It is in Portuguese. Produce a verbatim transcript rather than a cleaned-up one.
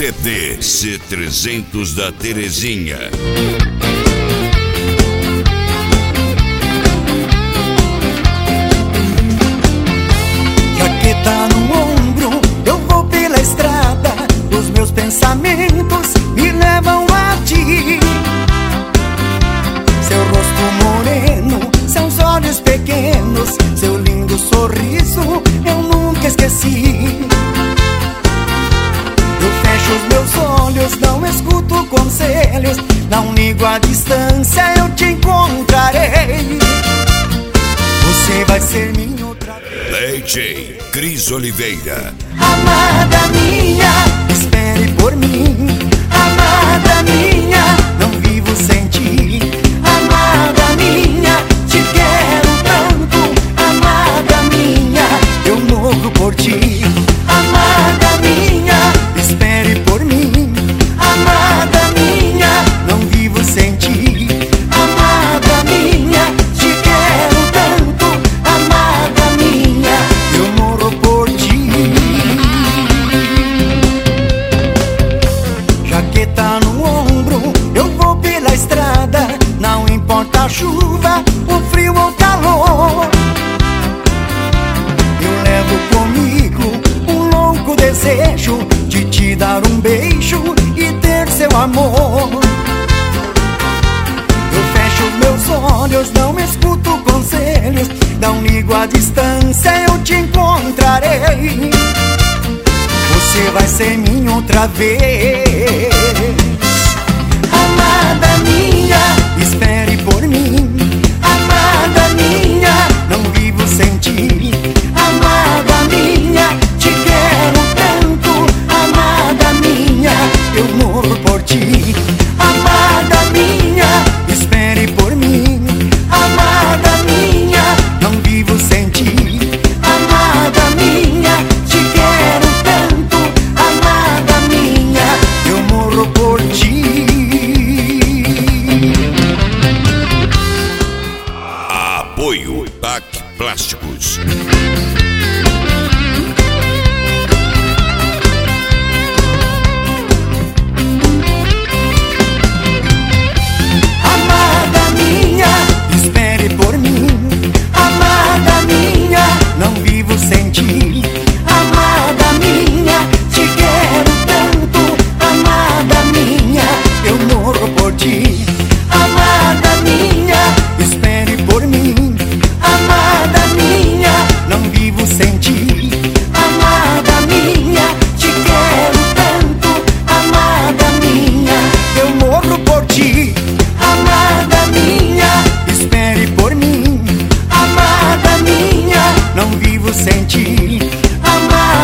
C D C trezentos da Terezinha. Jaqueta no ombro, eu vou pela estrada, os meus pensamentos me levam a ti. Seu rosto moreno, seus olhos pequenos, seu lindo sorriso eu nunca esqueci. Eu fecho os meus olhos, não escuto conselhos, não ligo a distância, eu te encontrarei. Você vai ser minha outra vez. D J Cris Oliveira. Amada minha, espere por mim. Amada minha, não vivo sem ti. Amada minha, te quero tanto. Amada minha, eu morro por ti. Amada minha, espere por mim. Amada minha, não vivo sem ti. Amada minha, te quero tanto. Amada minha, eu morro por ti. Jaqueta no ombro, eu vou pela estrada, não importa a chuva, o frio ou o calor. Eu levo comigo um louco desejo de te dar um beijo e ter seu amor. Eu fecho os meus olhos, não escuto conselhos, não ligo a distância, eu te encontrarei. Você vai ser minha outra vez. Amada minha, espere por mim. Amada minha, não vivo sem ti. Amada minha, te quero tanto. Amada minha, eu morro por ti. Amada minha, espere por mim. Amada minha, não vivo sem ti. Amada minha, te quero tanto. Amada minha, eu morro por ti. Apoio T A C Plásticos. Amada minha, espere por mim. Amada minha, não vivo sem ti. Amada minha, te quero tanto. Amada minha, eu morro por ti. Amada minha, espere por mim. Amada minha, não vivo sem ti. Amada minha, te quero tanto. Amada minha, eu morro por ti. Amada minha, espere por mim. Amada minha, não vivo sem ti. Amada